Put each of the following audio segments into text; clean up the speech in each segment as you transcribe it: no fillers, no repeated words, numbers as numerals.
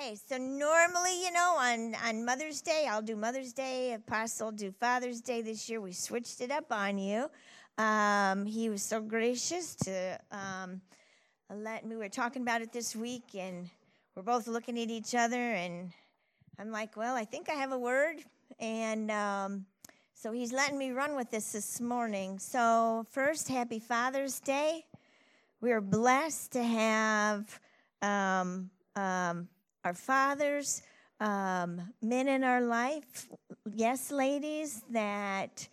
Okay, so normally, on Mother's Day, I'll do Mother's Day. Apostle do Father's Day. This year we switched it up on you. He was so gracious to let me. We were talking about it this week, and we're both looking at each other, and I'm like, well, I think I have a word. And so he's letting me run with this morning. So first, happy Father's Day. We are blessed to have our fathers, men in our life, yes, ladies, that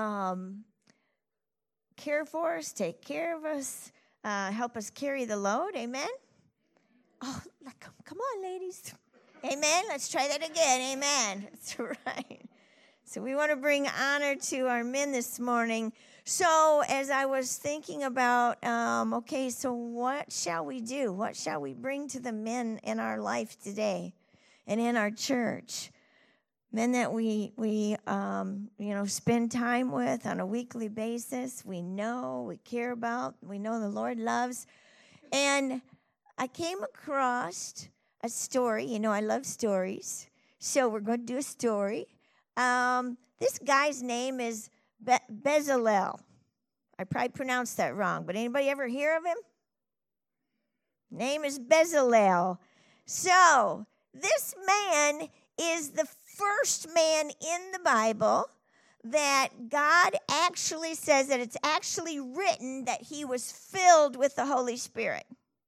care for us, take care of us, help us carry the load. Amen? Oh, come on, ladies. Amen? Let's try that again. Amen. That's right. So we want to bring honor to our men this morning. So as I was thinking about, so what shall we do? What shall we bring to the men in our life today and in our church? Men that we spend time with on a weekly basis. We know, we care about, we know the Lord loves. And I came across a story. I love stories. So we're going to do a story. This guy's name is Bezalel. I probably pronounced that wrong, but anybody ever hear of him? Name is Bezalel. So this man is the first man in the Bible that God actually says that it's actually written that he was filled with the Holy Spirit.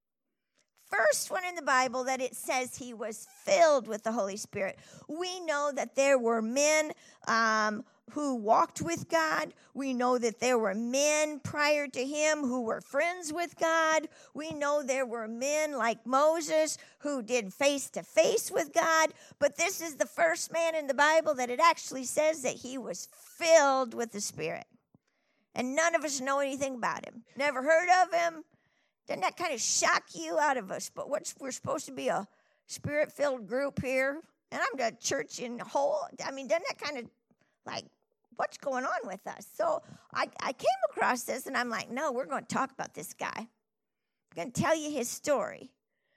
First one in the Bible that it says he was filled with the Holy Spirit. We know that there were men who walked with God. We know that there were men prior to him who were friends with God. We know there were men like Moses who did face-to-face with God. But this is the first man in the Bible that it actually says that he was filled with the Spirit. And none of us know anything about him. Never heard of him. Doesn't that kind of shock you out of us? But we're supposed to be a Spirit-filled group here, and I'm the church in whole. Doesn't that kind of like, what's going on with us? So I came across this, and I'm like, no, we're going to talk about this guy. I'm going to tell you his story.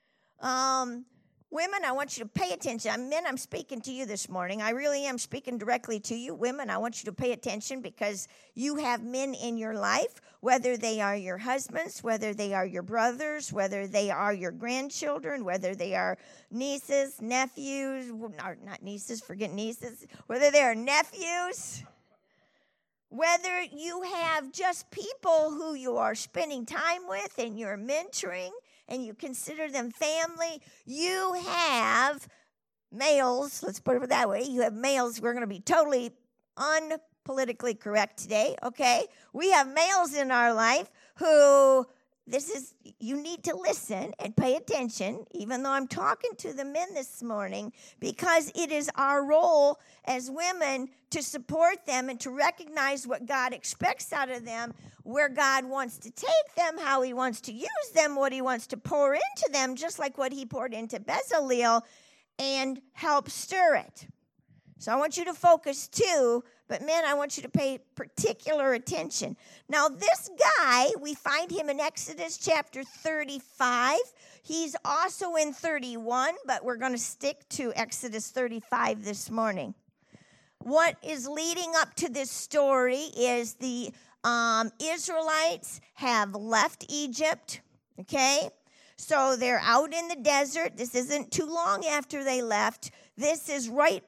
Women, I want you to pay attention. Men, I'm speaking to you this morning. I really am speaking directly to you. Women, I want you to pay attention because you have men in your life, whether they are your husbands, whether they are your brothers, whether they are your grandchildren, whether they are nieces, nephews, not nieces, forget nieces, whether they are nephews, whether you have just people who you are spending time with and you're mentoring, and you consider them family, you have males, let's put it that way, you have males, we're going to be totally unpolitically correct today, okay? We have males in our life who, you need to listen and pay attention, even though I'm talking to the men this morning, because it is our role as women to support them and to recognize what God expects out of them, where God wants to take them, how he wants to use them, what he wants to pour into them, just like what he poured into Bezalel, and help stir it. So I want you to focus too, but men, I want you to pay particular attention. Now this guy, we find him in Exodus chapter 35. He's also in 31, but we're going to stick to Exodus 35 this morning. What is leading up to this story is the Israelites have left Egypt, okay? So they're out in the desert. This isn't too long after they left. This is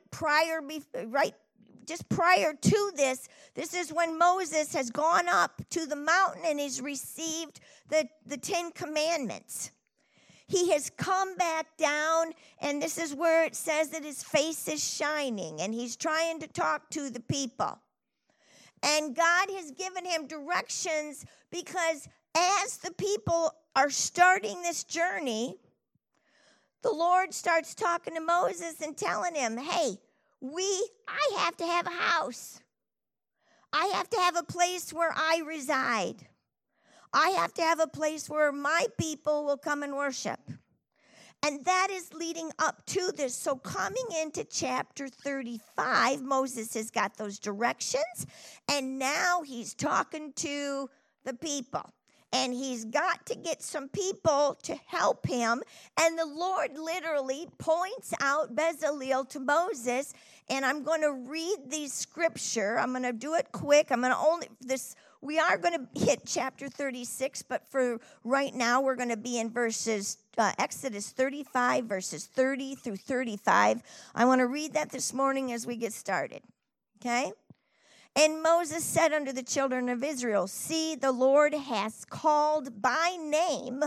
just prior to this. This is when Moses has gone up to the mountain and he's received the 10 Commandments. He has come back down, and this is where it says that his face is shining, and he's trying to talk to the people. And God has given him directions because as the people are starting this journey, the Lord starts talking to Moses and telling him, hey, I have to have a house. I have to have a place where I reside. I have to have a place where my people will come and worship. And that is leading up to this. So coming into chapter 35, Moses has got those directions, and now he's talking to the people. and he's got to get some people to help him. And the Lord literally points out Bezalel to Moses. And I'm going to read the scripture. I'm going to do it quick. We are going to hit chapter 36, but for right now, we're going to be in Exodus 35, verses 30 through 35. I want to read that this morning as we get started. Okay? And Moses said unto the children of Israel, see, the Lord has called by name,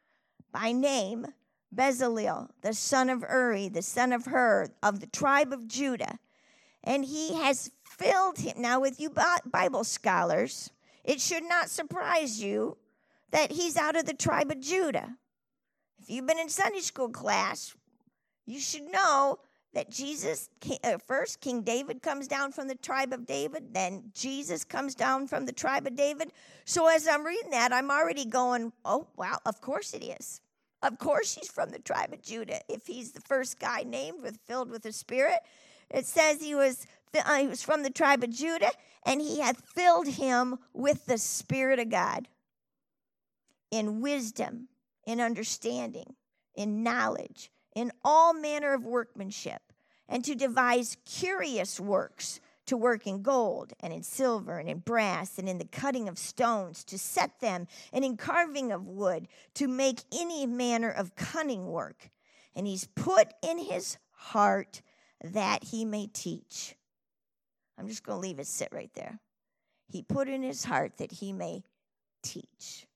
Bezalel, the son of Uri, the son of Hur, of the tribe of Judah. And he has filled him. Now, with you Bible scholars, it should not surprise you that he's out of the tribe of Judah. If you've been in Sunday school class, you should know that first King David comes down from the tribe of David, then Jesus comes down from the tribe of David. So as I'm reading that, I'm already going, oh, wow, of course it is. Of course he's from the tribe of Judah. If he's the first guy named filled with the Spirit, it says he was from the tribe of Judah, and he hath filled him with the Spirit of God in wisdom, in understanding, in knowledge, in all manner of workmanship, and to devise curious works, to work in gold and in silver and in brass and in the cutting of stones, to set them, and in carving of wood, to make any manner of cunning work. And he's put in his heart that he may teach. I'm just going to leave it sit right there. He put in his heart that he may teach.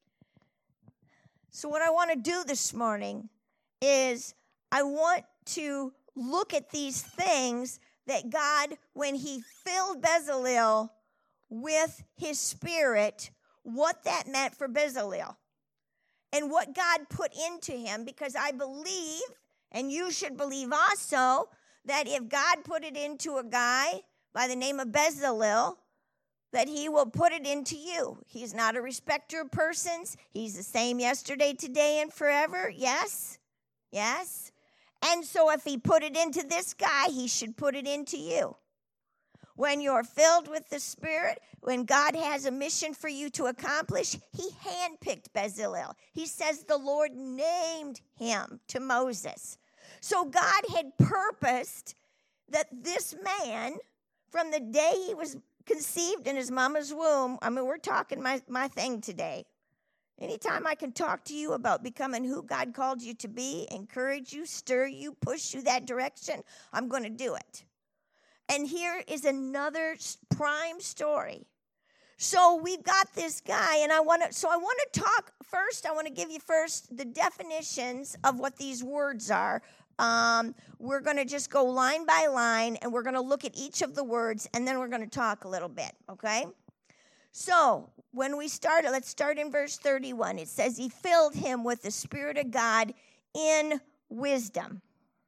So what I want to do this morning is I want to look at these things that God, when he filled Bezalel with his Spirit, what that meant for Bezalel and what God put into him, because I believe, and you should believe also, that if God put it into a guy by the name of Bezalel, that he will put it into you. He's not a respecter of persons. He's the same yesterday, today, and forever. Yes? Yes? And so if he put it into this guy, he should put it into you. When you're filled with the Spirit, when God has a mission for you to accomplish, he handpicked Bezalel. He says the Lord named him to Moses. So God had purposed that this man, from the day he was conceived in his mama's womb, we're talking my thing today. Anytime I can talk to you about becoming who God called you to be, encourage you, stir you, push you that direction, I'm going to do it. And here is another prime story. So we've got this guy, and I want to talk first. I want to give you first the definitions of what these words are. We're going to just go line by line, and we're going to look at each of the words, and then we're going to talk a little bit, okay? So when we started, let's start in verse 31. It says, he filled him with the Spirit of God in wisdom.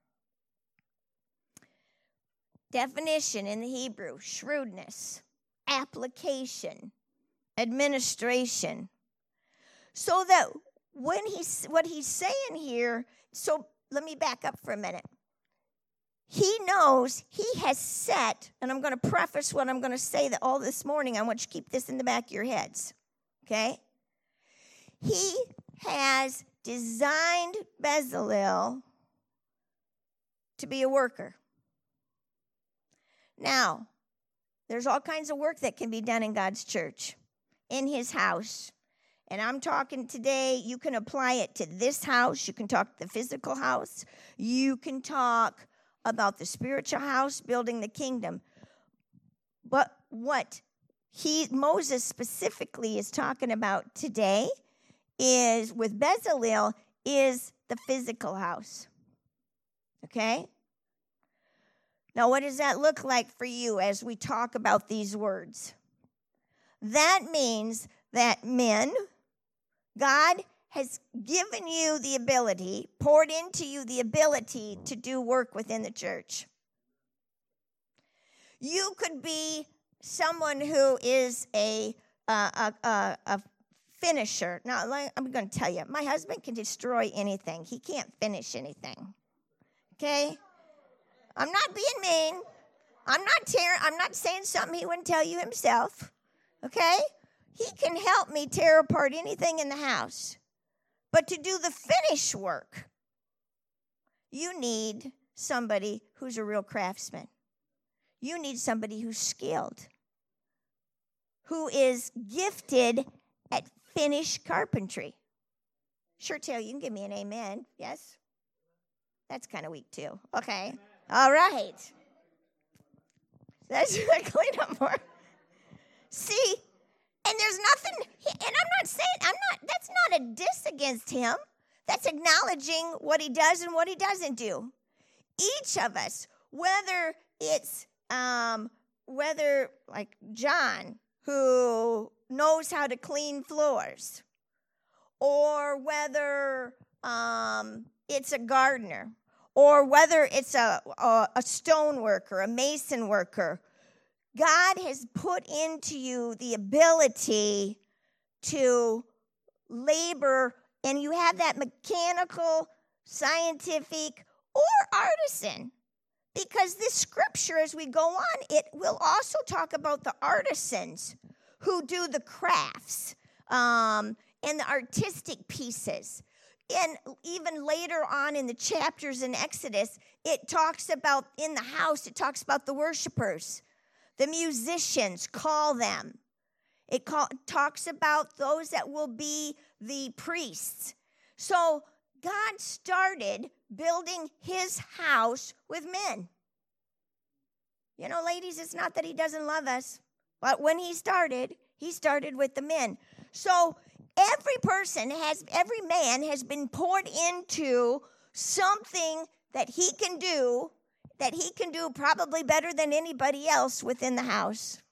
Definition in the Hebrew: shrewdness, application, administration. So that what he's saying here, so let me back up for a minute. He knows he has set, and I'm going to preface what I'm going to say that all this morning. I want you to keep this in the back of your heads, okay? He has designed Bezalel to be a worker. Now, there's all kinds of work that can be done in God's church, in his house. And I'm talking today, you can apply it to this house. You can talk the physical house. You can talk about the spiritual house, building the kingdom. But what Moses specifically is talking about today is, with Bezalel, is the physical house. Okay? Now, what does that look like for you as we talk about these words? That means that men, God has given you the ability, poured into you the ability to do work within the church. You could be someone who is a finisher. Now, I'm going to tell you, my husband can destroy anything. He can't finish anything. Okay? I'm not being mean. I'm not saying something he wouldn't tell you himself. Okay? he can help me tear apart anything in the house. But to do the finish work, you need somebody who's a real craftsman. You need somebody who's skilled, who is gifted at finished carpentry. Sure, Taylor, you can give me an amen. Yes? That's kind of weak, too. Okay. All right. That's clean up more. See, and there's nothing, and that's not a diss against him. That's acknowledging what he does and what he doesn't do. Each of us, whether it's, like John, who knows how to clean floors, or whether it's a gardener, or whether it's a stone worker, a mason worker, God has put into you the ability to labor, and you have that mechanical, scientific, or artisan. Because this scripture, as we go on, it will also talk about the artisans who do the crafts and the artistic pieces. And even later on in the chapters in Exodus, it talks about, in the house, it talks about the worshipers, the musicians, call them. It talks about those that will be the priests. So God started building his house with men. You know, ladies, it's not that he doesn't love us, but when he started with the men. So every man has been poured into something that he can do probably better than anybody else within the house.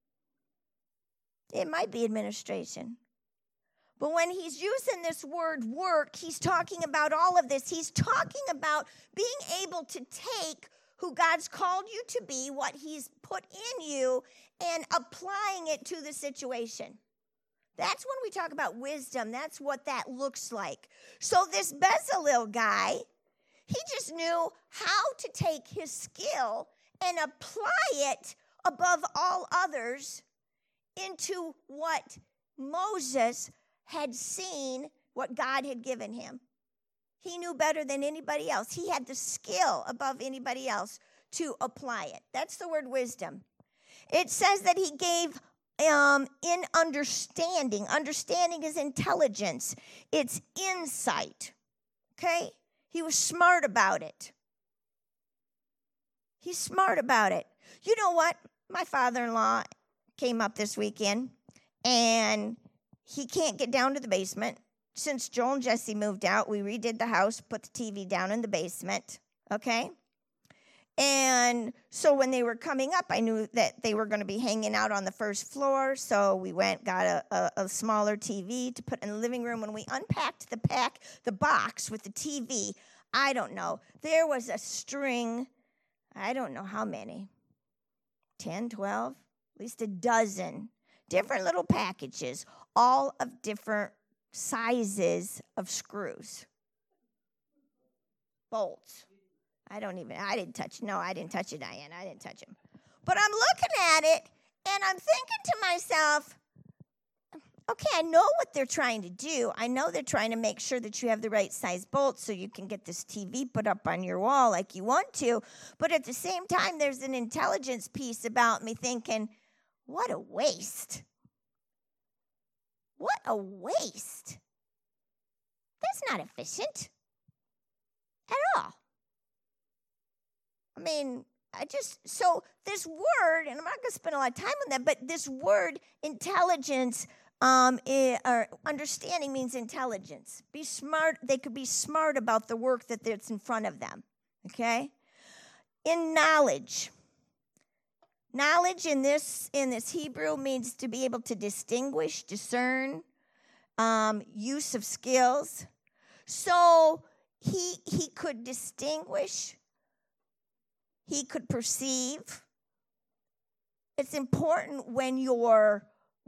It might be administration. But when he's using this word work, he's talking about all of this. He's talking about being able to take who God's called you to be, what he's put in you, and applying it to the situation. That's when we talk about wisdom. That's what that looks like. So this Bezalel guy, he just knew how to take his skill and apply it above all others into what Moses had seen, what God had given him. He knew better than anybody else. He had the skill above anybody else to apply it. That's the word wisdom. It says that he gave in understanding. Understanding is intelligence. It's insight. Okay? He was smart about it. He's smart about it. You know what? My father-in-law came up this weekend, and he can't get down to the basement. Since Joel and Jesse moved out, we redid the house, put the TV down in the basement, okay? And so when they were coming up, I knew that they were going to be hanging out on the first floor, so we got a smaller TV to put in the living room. When we unpacked the box with the TV, I don't know, there was a string, I don't know how many, 10, 12, at least a dozen different little packages, all of different sizes of screws, bolts. I didn't touch it, Diane. I didn't touch him. But I'm looking at it, and I'm thinking to myself, okay, I know what they're trying to do. I know they're trying to make sure that you have the right size bolts so you can get this TV put up on your wall like you want to. But at the same time, there's an intelligence piece about me thinking, what a waste. What a waste. That's not efficient at all. I mean, so this word, and I'm not going to spend a lot of time on that, but this word intelligence or understanding means intelligence. Be smart. They could be smart about the work that's in front of them, okay? In knowledge. Knowledge in this Hebrew means to be able to distinguish, discern, use of skills. So he could distinguish. He could perceive. It's important when you're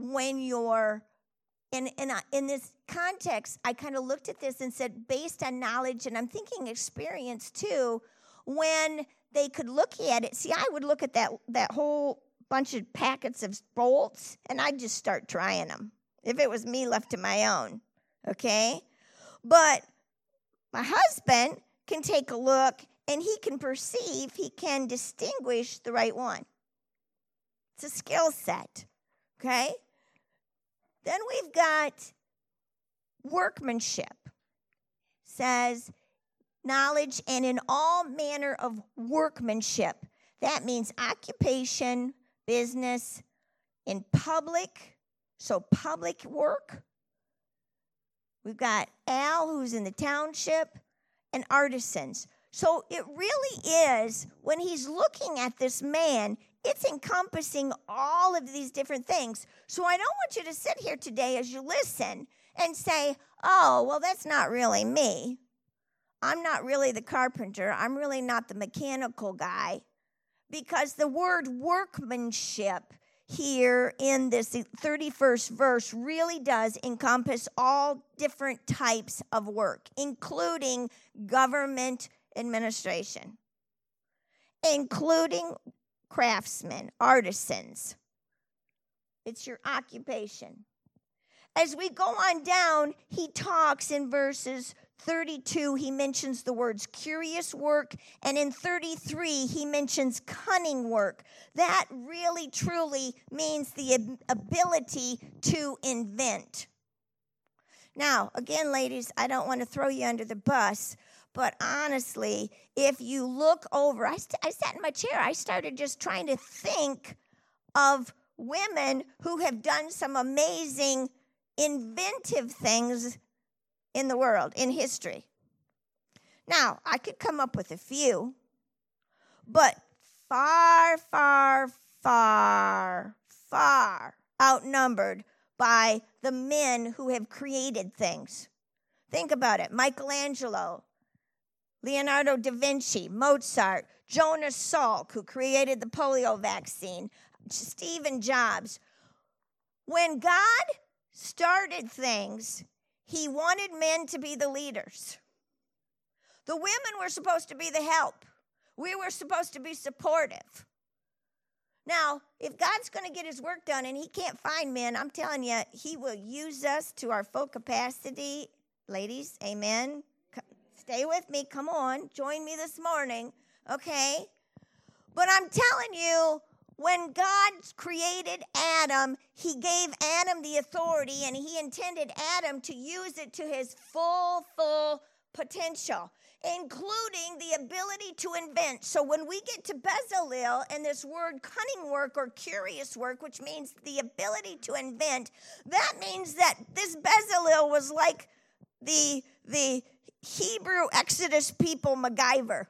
in this context, I kind of looked at this and said, based on knowledge, and I'm thinking experience too, when they could look at it. See, I would look at that whole bunch of packets of bolts, and I'd just start trying them if it was me left to my own, okay? But my husband can take a look, and he can perceive, he can distinguish the right one. It's a skill set, okay? Then we've got workmanship. Says knowledge and in all manner of workmanship. That means occupation, business, in public, so public work. We've got Al, who's in the township, and artisans. So it really is, when he's looking at this man, it's encompassing all of these different things. So I don't want you to sit here today as you listen and say, oh, well, that's not really me. I'm not really the carpenter. I'm really not the mechanical guy. Because the word workmanship here in this 31st verse really does encompass all different types of work, including government administration, including craftsmen, artisans. It's your occupation. As we go on down, he talks in verses 32, he mentions the words curious work, and in 33, he mentions cunning work. That really, truly means the ability to invent. Now, again, ladies, I don't want to throw you under the bus, but honestly, if you look over, I sat in my chair, I started just trying to think of women who have done some amazing inventive things in the world, in history. Now, I could come up with a few, but far, far, far, far outnumbered by the men who have created things. Think about it. Michelangelo, Leonardo da Vinci, Mozart, Jonas Salk, who created the polio vaccine, Stephen Jobs. When God started things, he wanted men to be the leaders. The women were supposed to be the help. We were supposed to be supportive. Now, if God's going to get his work done and he can't find men, I'm telling you, he will use us to our full capacity. Ladies, amen. Stay with me. Come on. Join me this morning. Okay? But I'm telling you, when God created Adam, he gave Adam the authority, and he intended Adam to use it to his full potential, including the ability to invent. So when we get to Bezalel and this word cunning work or curious work, which means the ability to invent, that means that this Bezalel was like the Hebrew Exodus people MacGyver.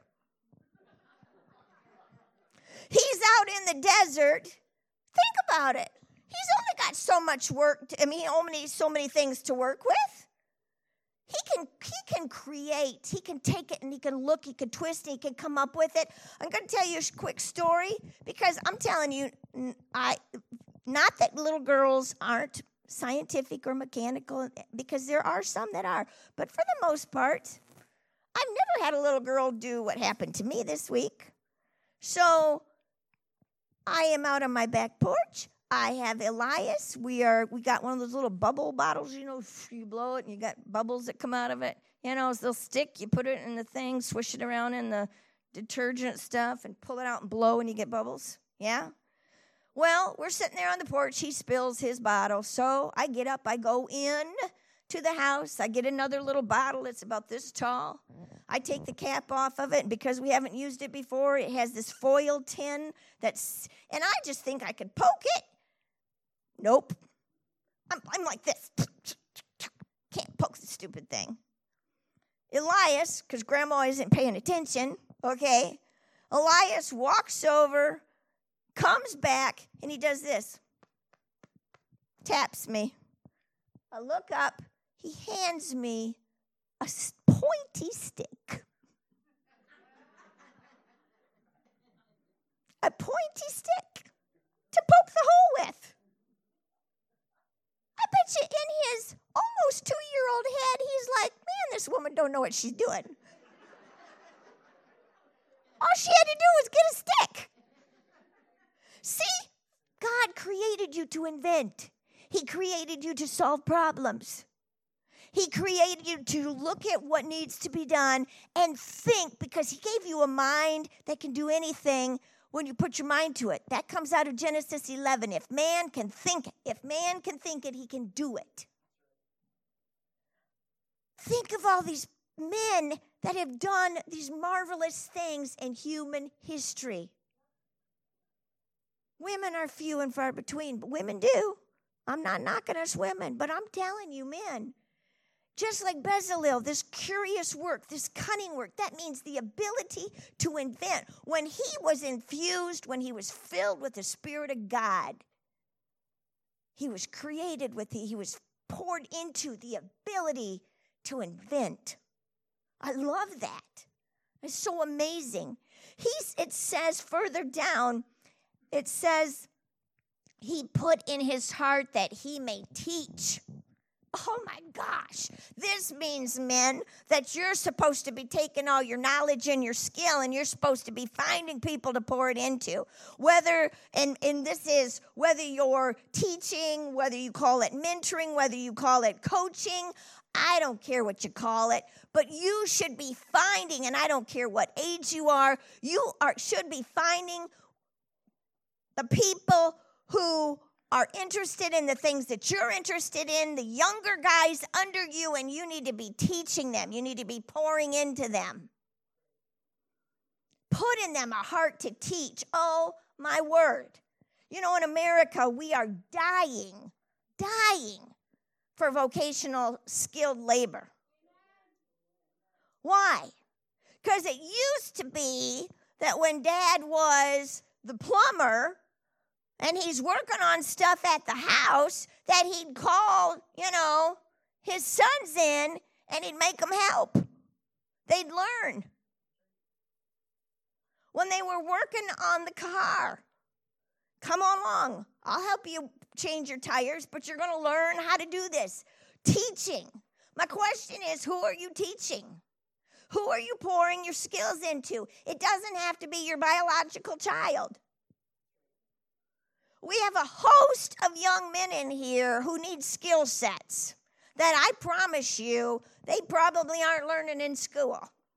He's out in the desert. Think about it. He's only got so much work. He only needs so many things to work with. He can create. He can take it and he can look. He can twist. He can come up with it. I'm going to tell you a quick story because I'm telling you, not that little girls aren't scientific or mechanical, because there are some that are. But for the most part, I've never had a little girl do what happened to me this week. So I am out on my back porch. I have Elias. We got one of those little bubble bottles, you blow it and you got bubbles that come out of it. They'll stick. You put it in the thing, swish it around in the detergent stuff and pull it out and blow and you get bubbles. Yeah? Well, we're sitting there on the porch. He spills his bottle. So I get up. I go in to the house. I get another little bottle. It's about this tall. I take the cap off of it, and because we haven't used it before, it has this foil tin and I just think I could poke it. Nope. I'm like this. Can't poke the stupid thing. Elias, because Grandma isn't paying attention, okay, Elias walks over, comes back, and he does this. Taps me. I look up. He hands me a pointy stick. A pointy stick to poke the hole with. I bet you in his almost 2-year-old head, he's like, man, this woman don't know what she's doing. All she had to do was get a stick. See, created you to invent. He created you to solve problems. He created you to look at what needs to be done and think, because he gave you a mind that can do anything when you put your mind to it. That comes out of Genesis 11. If man can think it, he can do it. Think of all these men that have done these marvelous things in human history. Women are few and far between, but women do. I'm not knocking us women, but I'm telling you, men, just like Bezalel, this curious work, this cunning work, that means the ability to invent. When he was infused, when he was filled with the Spirit of God, he was created with, he was poured into the ability to invent. I love that. It's so amazing. It says further down, it says, he put in his heart that he may teach. Oh my gosh. This means, men, that you're supposed to be taking all your knowledge and your skill, and you're supposed to be finding people to pour it into. Whether you're teaching, whether you call it mentoring, whether you call it coaching, I don't care what you call it, but you should be finding, and I don't care what age you are, should be finding the people who are interested in the things that you're interested in, the younger guys under you, and you need to be teaching them. You need to be pouring into them. Put in them a heart to teach. Oh, my word. You know, in America, we are dying for vocational skilled labor. Why? Because it used to be that when Dad was the plumber, and he's working on stuff at the house, that he'd call, his sons in, and he'd make them help. They'd learn. When they were working on the car, come along. I'll help you change your tires, but you're going to learn how to do this. Teaching. My question is, who are you teaching? Who are you pouring your skills into? It doesn't have to be your biological child. We have a host of young men in here who need skill sets that I promise you they probably aren't learning in school.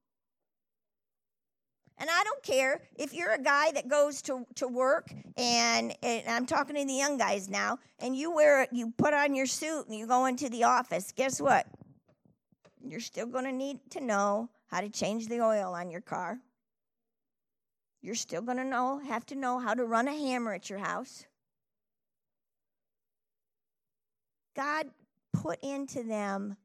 And I don't care if you're a guy that goes to work, and I'm talking to the young guys now, and you put on your suit and you go into the office. Guess what? You're still going to need to know how to change the oil on your car. You're still going to have to know how to run a hammer at your house. God put into them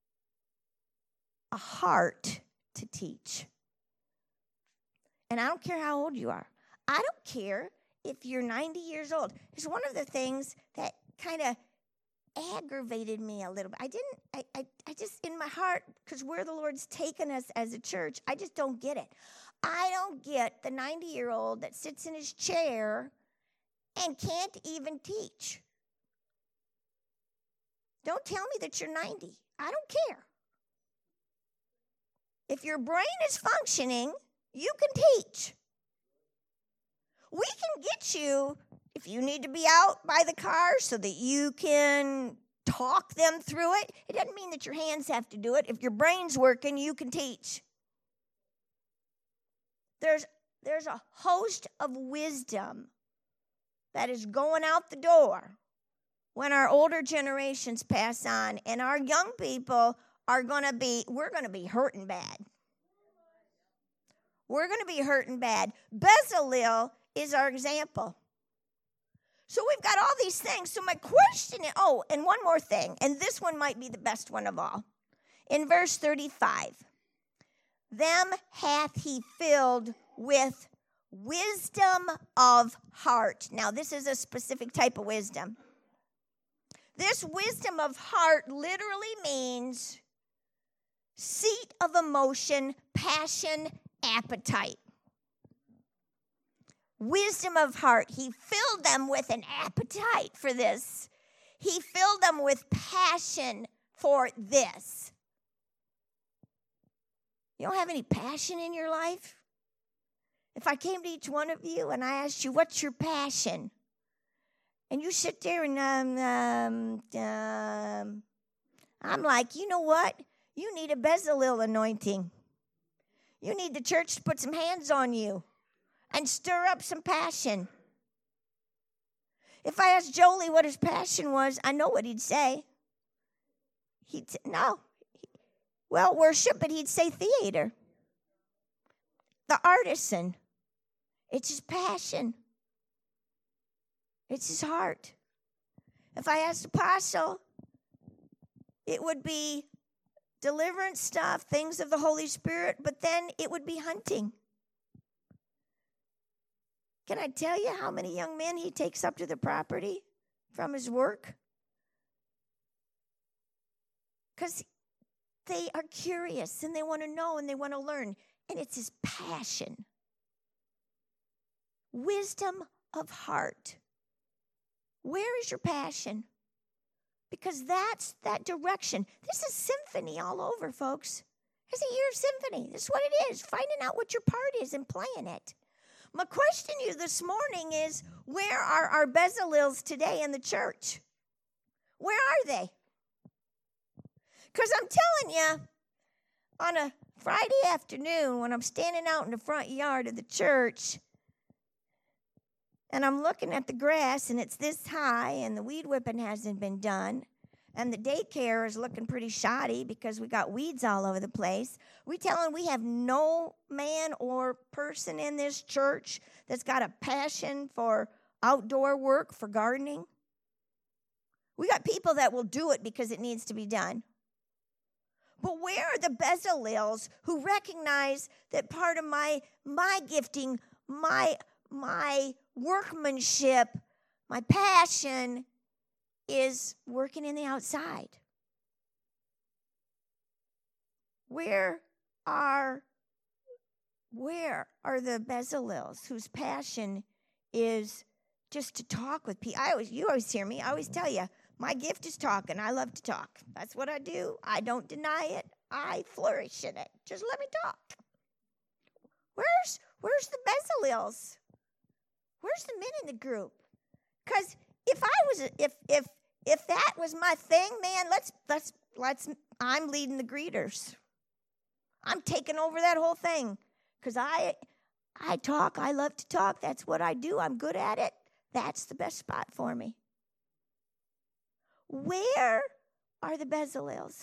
a heart to teach. And I don't care how old you are. I don't care if you're 90 years old. It's one of the things that kind of aggravated me a little bit. I just, in my heart, because where the Lord's taken us as a church, I just don't get it. I don't get the 90-year-old that sits in his chair and can't even teach. Don't tell me that you're 90. I don't care. If your brain is functioning, you can teach. We can get you, if you need to be out by the car so that you can talk them through it. It doesn't mean that your hands have to do it. If your brain's working, you can teach. There's a host of wisdom that is going out the door when our older generations pass on, and our young people we're going to be hurting bad. We're going to be hurting bad. Bezalel is our example. So we've got all these things. So my question is, and one more thing, and this one might be the best one of all. In verse 35, them hath he filled with wisdom of heart. Now, this is a specific type of wisdom. This wisdom of heart literally means seat of emotion, passion, appetite. Wisdom of heart. He filled them with an appetite for this. He filled them with passion for this. You don't have any passion in your life? If I came to each one of you and I asked you, what's your passion? And you sit there and I'm like, you know what? You need a Bezalel anointing. You need the church to put some hands on you and stir up some passion. If I asked Jolie what his passion was, I know what he'd say. He'd say, no. Well, worship, but he'd say theater. The artisan. It's his passion. It's his heart. If I asked Apostle, it would be deliverance stuff, things of the Holy Spirit, but then it would be hunting. Can I tell you how many young men he takes up to the property from his work? Because they are curious and they want to know and they want to learn. And it's his passion. Wisdom of heart. Where is your passion? Because that's that direction. This is symphony all over, folks. It's a year of symphony. This is what it is. Finding out what your part is and playing it. My question to you this morning is, where are our Bezalels today in the church? Where are they? Because I'm telling you, on a Friday afternoon when I'm standing out in the front yard of the church and I'm looking at the grass and it's this high and the weed whipping hasn't been done and the daycare is looking pretty shoddy because we got weeds all over the place, we telling we have no man or person in this church that's got a passion for outdoor work, for gardening. We got people that will do it because it needs to be done. But where are the Bezalels who recognize that part of my gifting, my workmanship, my passion is working in the outside? Where are the Bezalels whose passion is just to talk with people? You always hear me. I always tell you, my gift is talking. I love to talk. That's what I do. I don't deny it. I flourish in it. Just let me talk. Where's the Bezalels? Where's the men in the group? Because if that was my thing, man, let's I'm leading the greeters. I'm taking over that whole thing. Because I talk. I love to talk. That's what I do. I'm good at it. That's the best spot for me. Where are the Bezalels?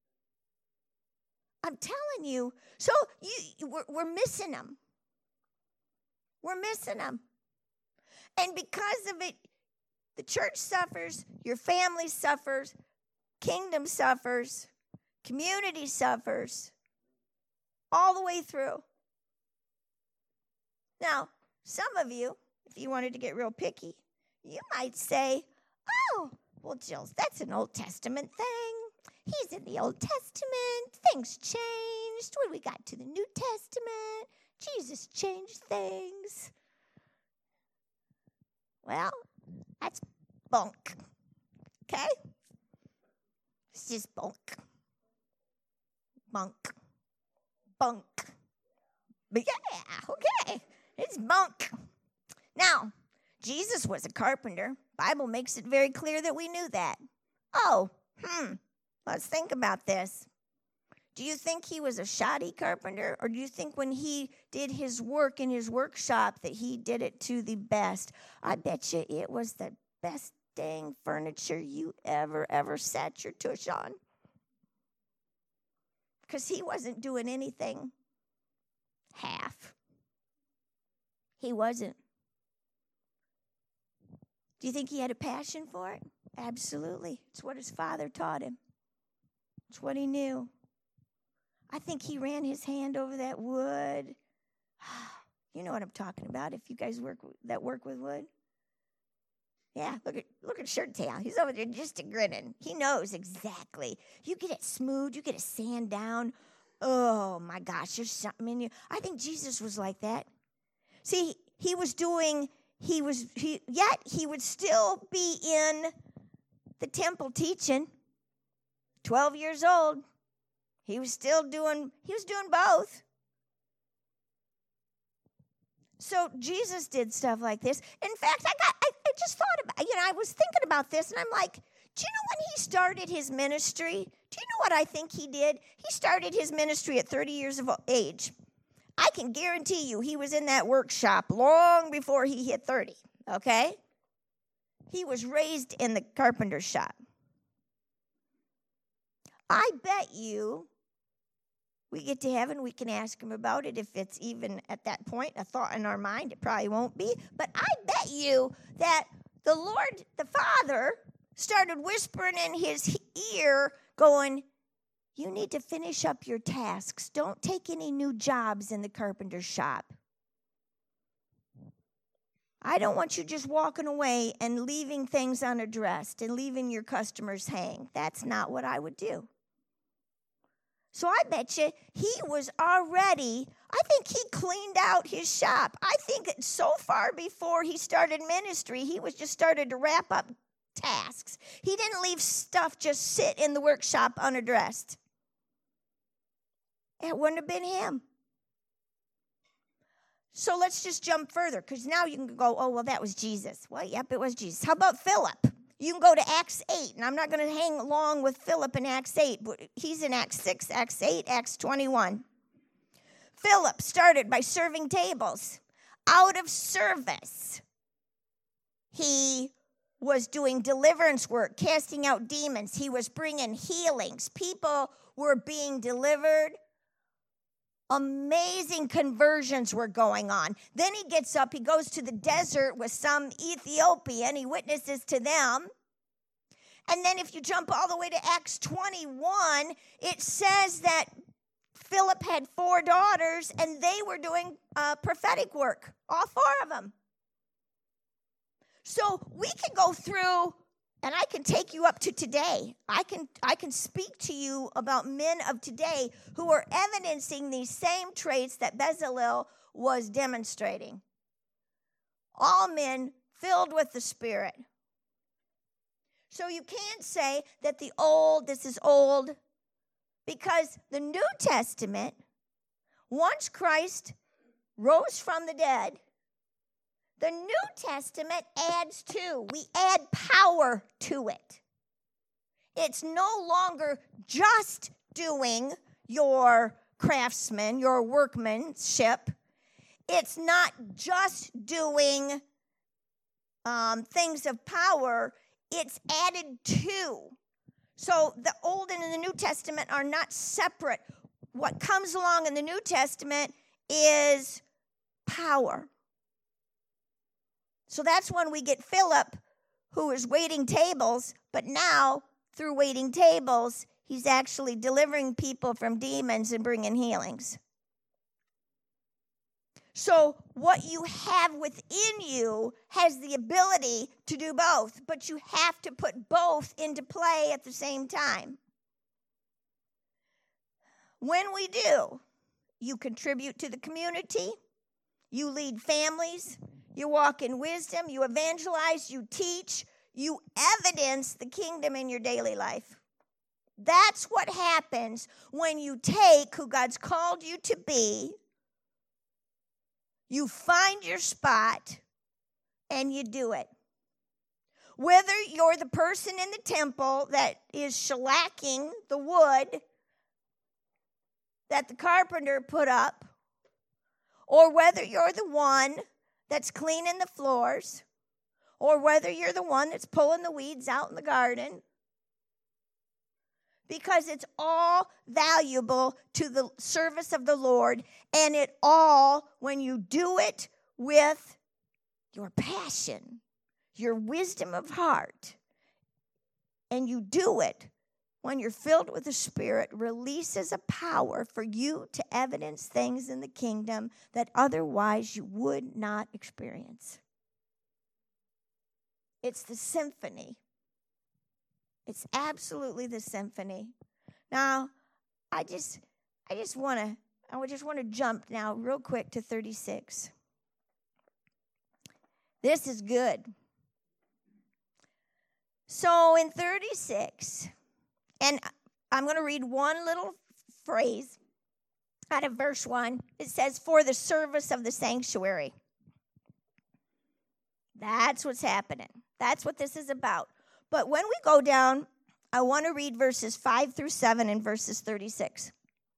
I'm telling you. So we're missing them. We're missing them. And because of it, the church suffers, your family suffers, kingdom suffers, community suffers, all the way through. Now, some of you, if you wanted to get real picky, you might say, oh, well, Jill, that's an Old Testament thing. He's in the Old Testament. Things changed. When we got to the New Testament, Jesus changed things. Well, that's bunk. Okay? It's just bunk. Bunk. Bunk. But yeah, okay. It's bunk. Now, Jesus was a carpenter. Bible makes it very clear that we knew that. Oh, let's think about this. Do you think he was a shoddy carpenter? Or do you think when he did his work in his workshop that he did it to the best? I bet you it was the best dang furniture you ever sat your tush on. Because he wasn't doing anything half. He wasn't. Do you think he had a passion for it? Absolutely. It's what his father taught him. It's what he knew. I think he ran his hand over that wood. You know what I'm talking about if you guys work with wood. Yeah, look at Shirt Tail. He's over there just grinning. He knows exactly. You get it smooth, you get it sand down. Oh my gosh, there's something in you. I think Jesus was like that. See, he would still be in the temple teaching. 12 years old. He was doing both. So Jesus did stuff like this. In fact, I just thought about, I was thinking about this, and I'm like, do you know when he started his ministry? Do you know what I think he did? He started his ministry at 30 years of age. I can guarantee you he was in that workshop long before he hit 30, okay? He was raised in the carpenter shop. I bet you we get to heaven, we can ask him about it if it's even at that point a thought in our mind. It probably won't be. But I bet you that the Lord, the Father, started whispering in his ear going, you need to finish up your tasks. Don't take any new jobs in the carpenter shop. I don't want you just walking away and leaving things unaddressed and leaving your customers hang. That's not what I would do. So I bet you he was already, I think he cleaned out his shop. I think that so far before he started ministry, he was just started to wrap up tasks. He didn't leave stuff just sit in the workshop unaddressed. It wouldn't have been him. So let's just jump further, because now you can go, oh, well, that was Jesus. Well, yep, it was Jesus. How about Philip? You can go to Acts 8, and I'm not going to hang along with Philip in Acts 8, but he's in Acts 6, Acts 8, Acts 21. Philip started by serving tables. Out of service, he was doing deliverance work, casting out demons. He was bringing healings. People were being delivered. Amazing conversions were going on. Then he gets up, he goes to the desert with some Ethiopian, he witnesses to them. And then if you jump all the way to Acts 21, it says that Philip had 4 daughters and they were doing prophetic work, all 4 of them. So we can go through, and I can take you up to today. I can speak to you about men of today who are evidencing these same traits that Bezalel was demonstrating. All men filled with the Spirit. So you can't say that this is old, because the New Testament, once Christ rose from the dead, the New Testament adds to. We add power to it. It's no longer just doing your craftsman, your workmanship. It's not just doing things of power. It's added to. So the Old and the New Testament are not separate. What comes along in the New Testament is power. So that's when we get Philip, who is waiting tables, but now, through waiting tables, he's actually delivering people from demons and bringing healings. So what you have within you has the ability to do both, but you have to put both into play at the same time. When we do, you contribute to the community, you lead families, you walk in wisdom, you evangelize, you teach, you evidence the kingdom in your daily life. That's what happens when you take who God's called you to be, you find your spot, and you do it. Whether you're the person in the temple that is shellacking the wood that the carpenter put up, or whether you're the one that's cleaning the floors, or whether you're the one that's pulling the weeds out in the garden, because it's all valuable to the service of the Lord, and it all, when you do it with your passion, your wisdom of heart, and you do it when you're filled with the Spirit, releases a power for you to evidence things in the kingdom that otherwise you would not experience. It's the symphony. It's absolutely the symphony. Now, I just want to jump now real quick to 36. This is good. So in 36, and I'm going to read one little phrase out of verse 1. It says, for the service of the sanctuary. That's what's happening. That's what this is about. But when we go down, I want to read verses 5 through 7 and verses 36.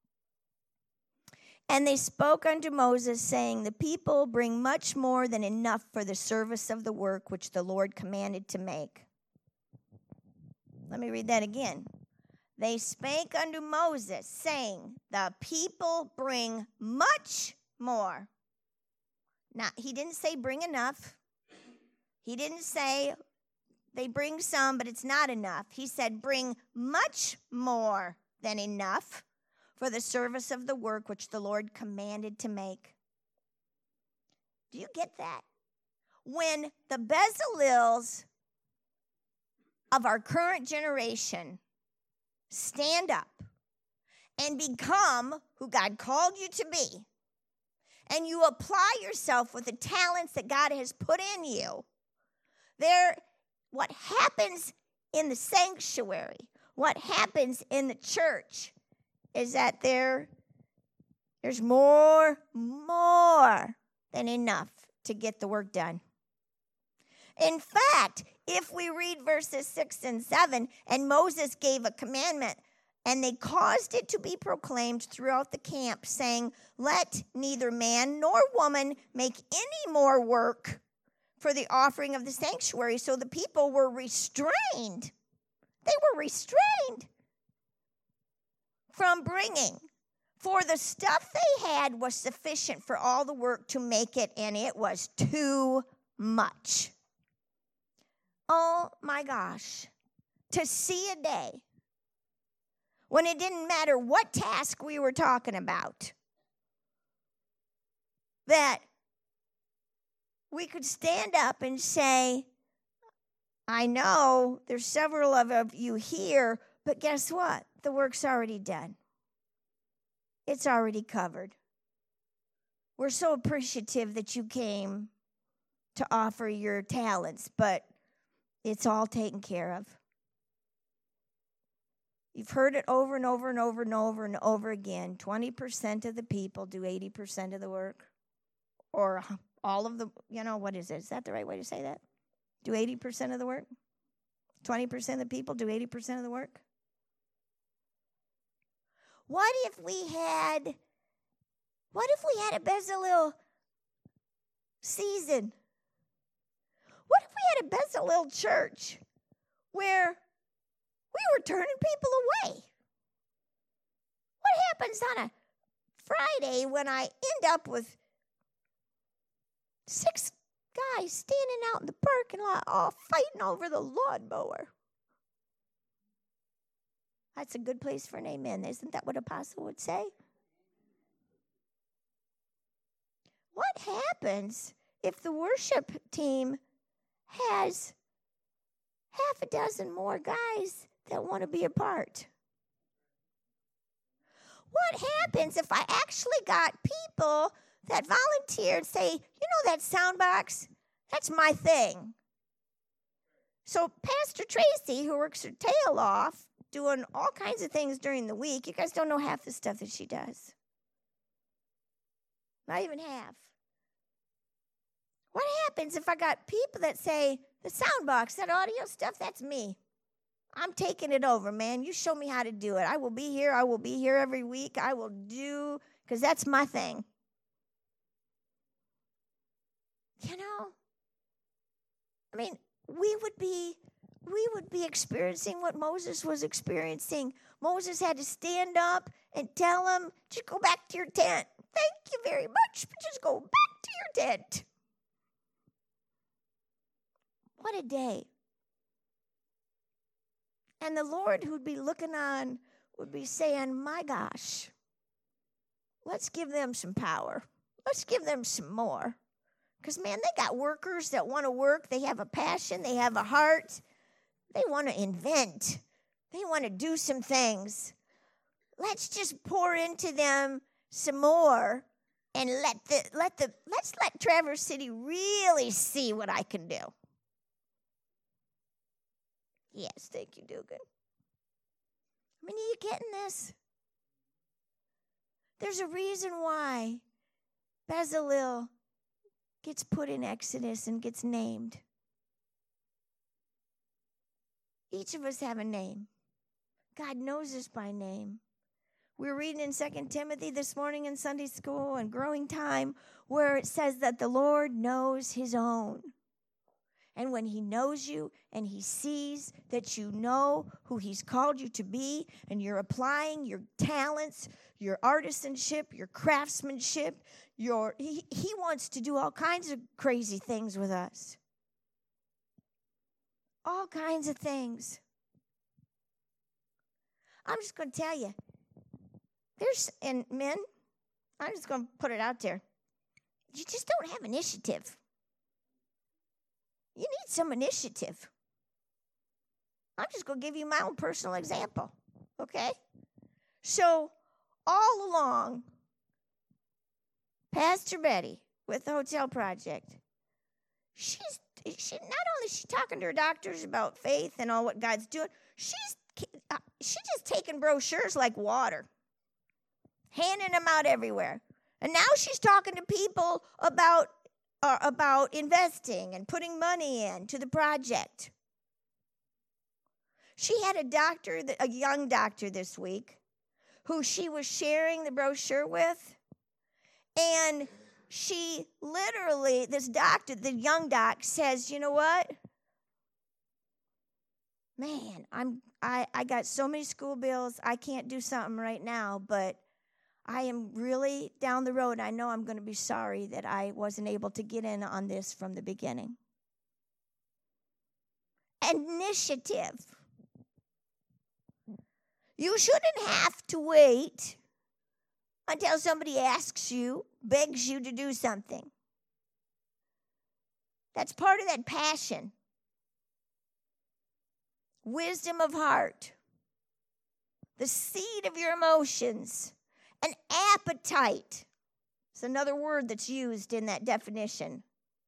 And they spoke unto Moses, saying, the people bring much more than enough for the service of the work which the Lord commanded to make. Let me read that again. They spake unto Moses, saying, the people bring much more. Now, he didn't say bring enough. He didn't say they bring some, but it's not enough. He said bring much more than enough for the service of the work which the Lord commanded to make. Do you get that? When the Bezalels of our current generation stand up and become who God called you to be, and you apply yourself with the talents that God has put in you, what happens in the sanctuary, what happens in the church, is that there's more than enough to get the work done. In fact, if we read verses 6 and 7, and Moses gave a commandment, and they caused it to be proclaimed throughout the camp, saying, let neither man nor woman make any more work for the offering of the sanctuary. So the people were restrained. They were restrained from bringing. For the stuff they had was sufficient for all the work to make it, and it was too much. Oh my gosh, to see a day when it didn't matter what task we were talking about, that we could stand up and say, I know there's several of you here, but guess what? The work's already done. It's already covered. We're so appreciative that you came to offer your talents, but it's all taken care of. You've heard it over and over and over and over and over again. 20% of the people do 80% of the work. Or all of the, what is it? Is that the right way to say that? Do 80% of the work? 20% of the people do 80% of the work? What if we had a Bezalel season? What if we had a Bezalel church where we were turning people away? What happens on a Friday when I end up with 6 guys standing out in the parking lot all fighting over the lawnmower? That's a good place for an amen. Isn't that what Apostle would say? What happens if the worship team has half a dozen more guys that want to be a part? What happens if I actually got people that volunteered, say, that sound box, that's my thing. So Pastor Tracy, who works her tail off, doing all kinds of things during the week, you guys don't know half the stuff that she does. Not even half. What happens if I got people that say, the sound box, that audio stuff, that's me. I'm taking it over, man. You show me how to do it. I will be here. I will be here every week. I will do, because that's my thing. We would be experiencing what Moses was experiencing. Moses had to stand up and tell him, just go back to your tent. Thank you very much, but just go back to your tent. What a day. And the Lord who'd be looking on would be saying, my gosh, let's give them some power. Let's give them some more. Because, man, they got workers that want to work. They have a passion. They have a heart. They want to invent. They want to do some things. Let's just pour into them some more and let's let Traverse City really see what I can do. Yes, thank you, Dugan. Are you getting this? There's a reason why Bezalel gets put in Exodus and gets named. Each of us have a name. God knows us by name. We were reading in 2 Timothy this morning in Sunday school and Growing Time where it says that the Lord knows his own. And when he knows you and he sees that you know who he's called you to be and you're applying your talents, your artisanship, your craftsmanship, he wants to do all kinds of crazy things with us. All kinds of things. I'm just going to tell you, and men, I'm just going to put it out there. You just don't have initiative. You need some initiative. I'm just going to give you my own personal example, okay? So, all along, Pastor Betty with the Hotel Project, she not only is she talking to her doctors about faith and all what God's doing, she's just taking brochures like water, handing them out everywhere. And now she's talking to people about investing and putting money into the project. She had a young doctor this week, who she was sharing the brochure with, and she literally, this doctor, the young doc, says, "You know what? Man, I got so many school bills, I can't do something right now, but I am really down the road. I know I'm going to be sorry that I wasn't able to get in on this from the beginning." Initiative. You shouldn't have to wait until somebody asks you, begs you to do something. That's part of that passion. Wisdom of heart. The seed of your emotions. An appetite. It's another word that's used in that definition.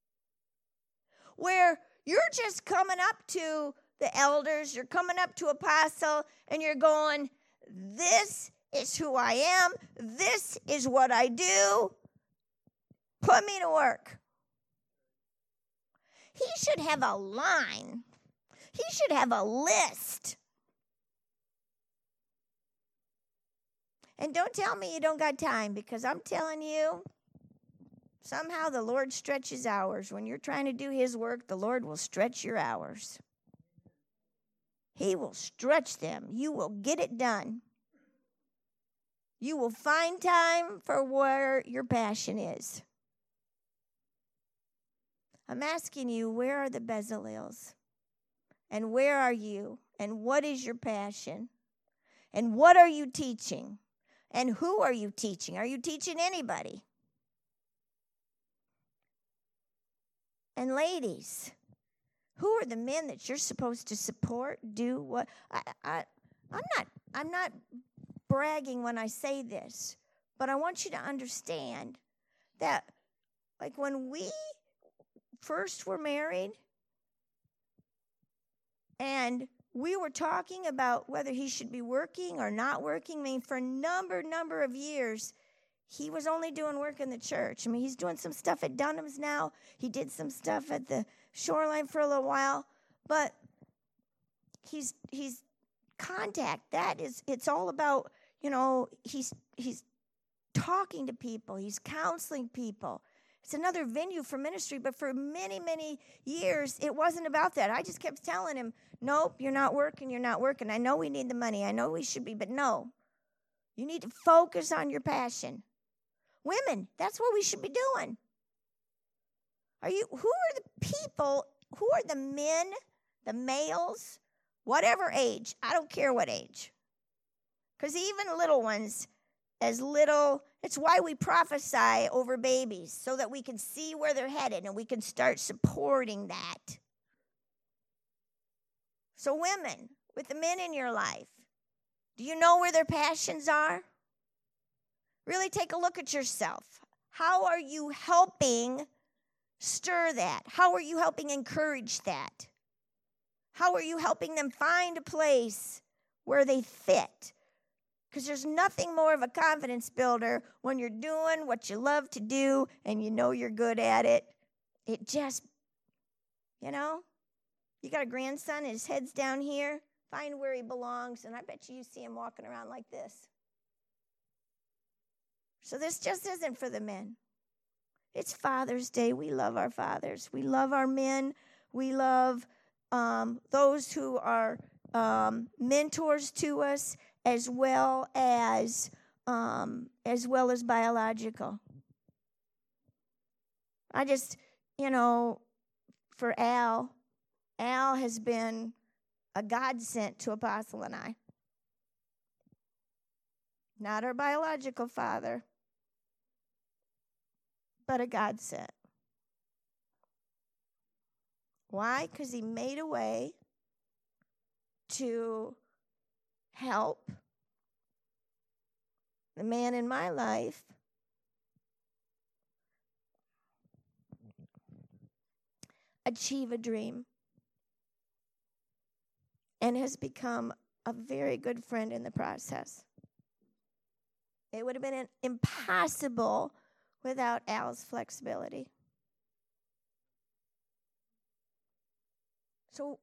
Where you're just coming up to the elders, you're coming up to apostle, and you're going, "This is who I am. This is what I do. Put me to work." He should have a line. He should have a list. And don't tell me you don't got time, because I'm telling you, somehow the Lord stretches hours. When you're trying to do his work, the Lord will stretch your hours. He will stretch them. You will get it done. You will find time for where your passion is. I'm asking you, where are the Bezalels? And where are you? And what is your passion? And what are you teaching? And who are you teaching? Are you teaching anybody? And ladies, who are the men that you're supposed to support? Do what? I'm not bragging when I say this, but I want you to understand that, like, when we first were married and we were talking about whether he should be working or not working, I mean, for a number of years, he was only doing work in the church. I mean, he's doing some stuff at Dunham's now. He did some stuff at the Shoreline for a little while, but he's contact. It's all about, he's talking to people. He's counseling people. It's another venue for ministry, but for many, many years, it wasn't about that. I just kept telling him, "Nope, you're not working. I know we need the money. I know we should be, but no. You need to focus on your passion." Women, that's what we should be doing. Who are the people, who are the men, the males, whatever age, I don't care what age. Because even little ones, it's why we prophesy over babies, so that we can see where they're headed and we can start supporting that. So women, with the men in your life, do you know where their passions are? Really take a look at yourself. How are you helping stir that? How are you helping encourage that? How are you helping them find a place where they fit? Because there's nothing more of a confidence builder when you're doing what you love to do and you know you're good at it It just, you got a grandson, his head's down here. Find where he belongs, and I bet you see him walking around like this. So this just isn't for the men. It's Father's Day. We love our fathers. We love our men. We love those who are mentors to us, as well as biological. I just, for Al has been a godsend to Apostle and I. Not our biological father, but a godsend. Why? Because he made a way to help the man in my life achieve a dream, and has become a very good friend in the process. It would have been impossible without Al's flexibility. So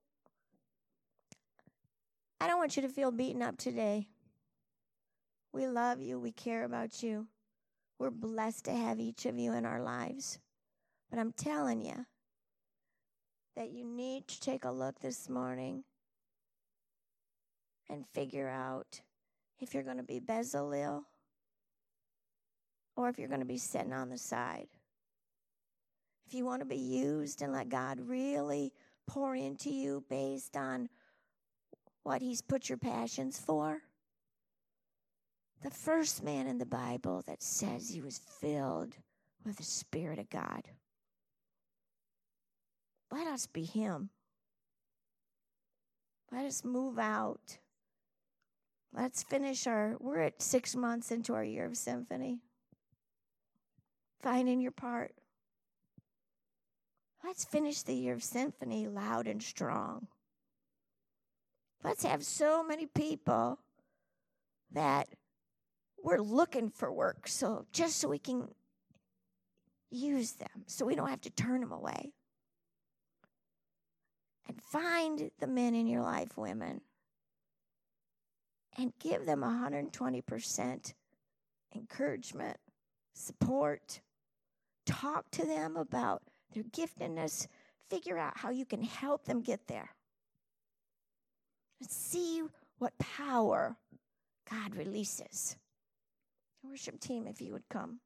I don't want you to feel beaten up today. We love you. We care about you. We're blessed to have each of you in our lives. But I'm telling you that you need to take a look this morning and figure out if you're going to be Bezalel or if you're going to be sitting on the side. If you want to be used and let God really pour into you based on what he's put your passions for. The first man in the Bible that says he was filled with the Spirit of God. Let us be him. Let us move out. Let's finish we're at 6 months into our year of symphony. Finding your part. Let's finish the year of symphony loud and strong. Let's have so many people that we're looking for work, so we can use them, so we don't have to turn them away. And find the men in your life, women, and give them 120% encouragement, support. Talk to them about their giftedness. Figure out how you can help them get there. Let's see what power God releases. Worship team, if you would come.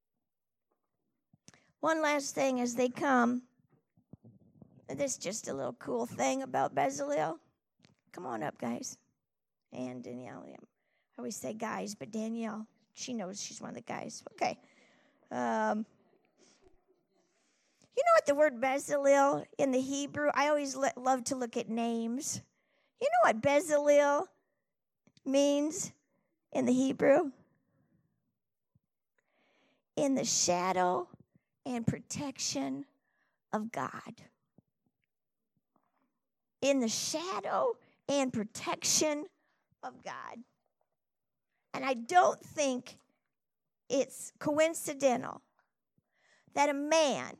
One last thing as they come. This is just a little cool thing about Bezalel. Come on up, guys. And Danielle. I always say guys, but Danielle, she knows she's one of the guys. Okay. You know what the word Bezalel in the Hebrew, I always love to look at names. You know what Bezalel means in the Hebrew? In the shadow and protection of God. In the shadow and protection of God. And I don't think it's coincidental that a man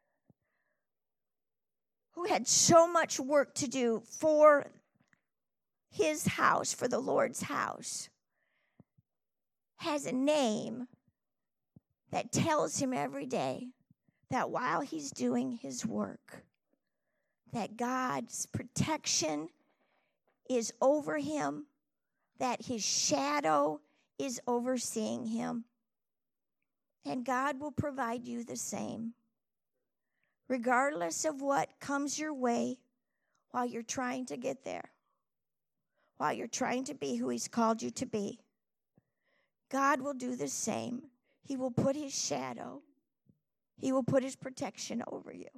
who had so much work to do for his house, for the Lord's house, has a name that tells him every day that while he's doing his work, that God's protection is over him, that his shadow is overseeing him. And God will provide you the same, regardless of what comes your way while you're trying to get there, while you're trying to be who he's called you to be. God will do the same. He will put his shadow, he will put his protection over you.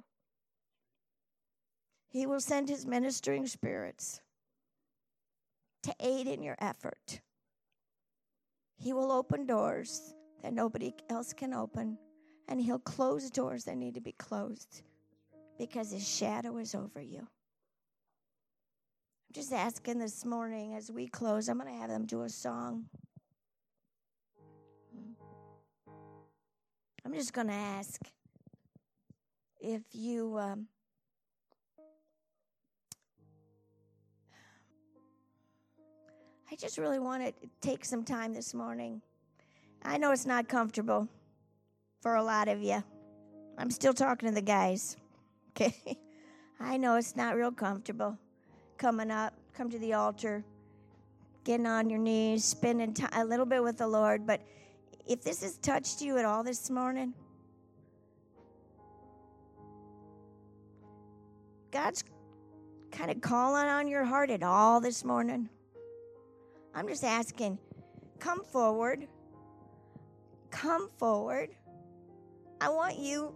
He will send his ministering spirits to aid in your effort. He will open doors that nobody else can open, and he'll close doors that need to be closed because his shadow is over you. I'm just asking this morning as we close, I'm going to have them do a song. I'm just going to ask if you I just really want to take some time this morning. I know it's not comfortable for a lot of you. I'm still talking to the guys, okay? I know it's not real comfortable coming up, come to the altar, getting on your knees, spending time a little bit with the Lord. But if this has touched you at all this morning, God's kind of calling on your heart at all this morning, I'm just asking, come forward. Come forward. I want you.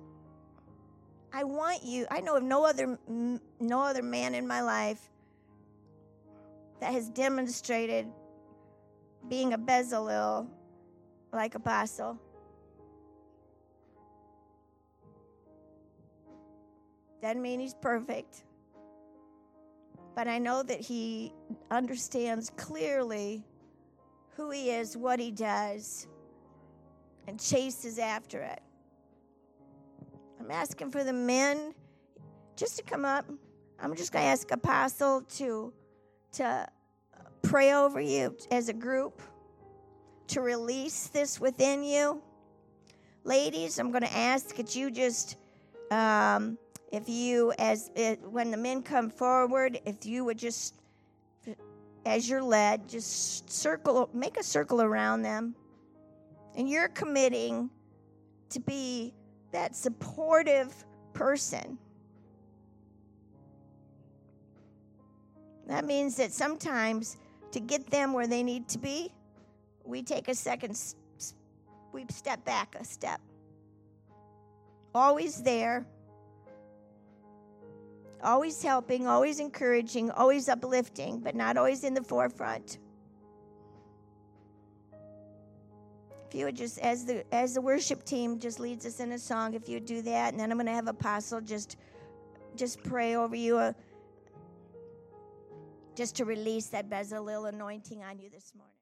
I know of no other man in my life that has demonstrated being a Bezalel like Apostle. Doesn't mean he's perfect. But I know that he understands clearly who he is, what he does, and chases after it. I'm asking for the men just to come up. I'm just going to ask Apostle to pray over you as a group, to release this within you. Ladies, I'm going to ask that you just, if you, when the men come forward, if you would just, as you're led, just make a circle around them. And you're committing to be that supportive person. That means that sometimes to get them where they need to be, we take a second, we step back a step. Always there, always helping, always encouraging, always uplifting, but not always in the forefront. If you would just, as the worship team just leads us in a song, if you would do that, and then I'm going to have Apostle just pray over you, just to release that Bezalel anointing on you this morning.